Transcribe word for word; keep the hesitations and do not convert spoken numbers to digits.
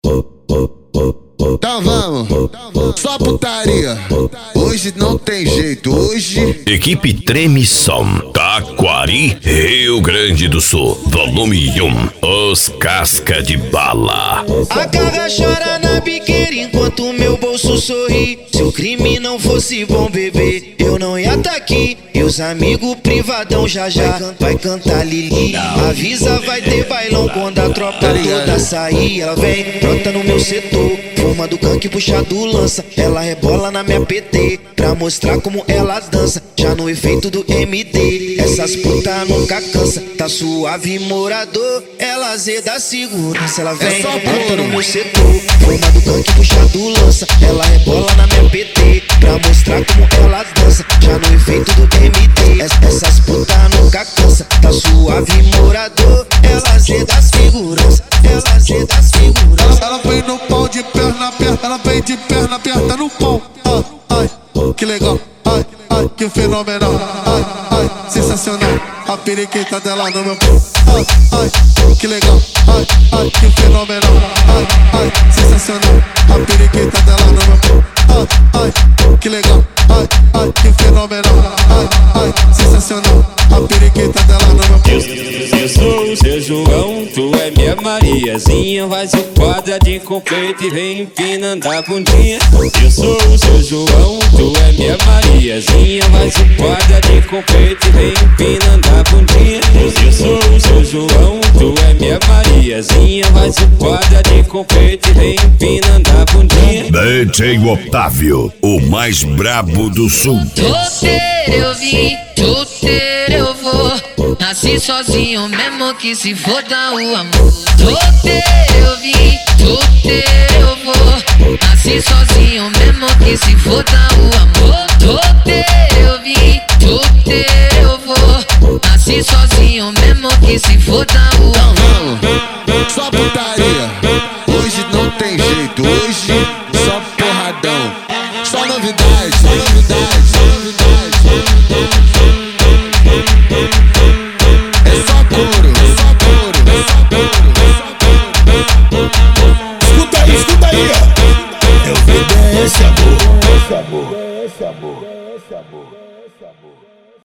Então vamos, só putaria. Hoje não tem jeito, hoje. Equipe Treme-Som, Taquari, Rio Grande do Sul. Volume um, Os Casca de Bala. A carga chora na biqueira enquanto o meu bolso sorri. Se o crime não fosse bom, bebê, eu não ia tá aqui. E os amigos privadão já já vai cantar Lili. Avisa, vai ter bailão quando a tropa toda sair. Ela vem, brota no meu setor, fuma do canque, puxa do lança. Ela rebola na minha P T pra mostrar como ela dança. Já no efeito do M D, essas putas nunca cansa. Tá suave, morador, ela zeda segurança. Ela vem, brota no meu setor, fuma do canque, puxa do lança. Ela rebola na minha P T pra mostrar como ela dança. Já no efeito do M D, essas putas nunca cansa. Tá suave, morador, ela zeda segurança. Ela zeda segurança. Ela vem no pau de perna, perna. Ela vem de perna, perna no pau. Ai, ai, que legal. Ai, ai, que fenomenal. Ai, ai, sensacional. A periquita dela no meu pau. Ai, ai, que legal. Ai, ai, que fenomenal. Ai, ai, sensacional. A periquita dela no meu pau. Ai, ai, que legal. Ai, ai, que fenomenal. Ai, ai, sensacional. A periquita dela no meu pau. Eu sou o seu João, tu é minha Mariazinha. Faz o quadra de confeito e vem empinando a bundinha. Eu sou o seu João, tu é minha Mariazinha. Faz o quadra de confeito e vem empinando a bundinha. Eu sou o seu João, tu é minha Mariazinha. Faz o quadra de confeito e vem empinando a bundinha. D J Otávio, o mais brabo do sul. Solteiro eu vim, solteiro eu vou. Nasci sozinho mesmo que se foda o amor. Solteiro eu vim, solteiro eu vou. Nasci sozinho mesmo que se foda o amor. Solteiro eu vim, solteiro eu vou. Nasci sozinho mesmo que se foda o amor. Vamos, só putaria. Hoje não tem jeito, hoje só porradão. Só novidade.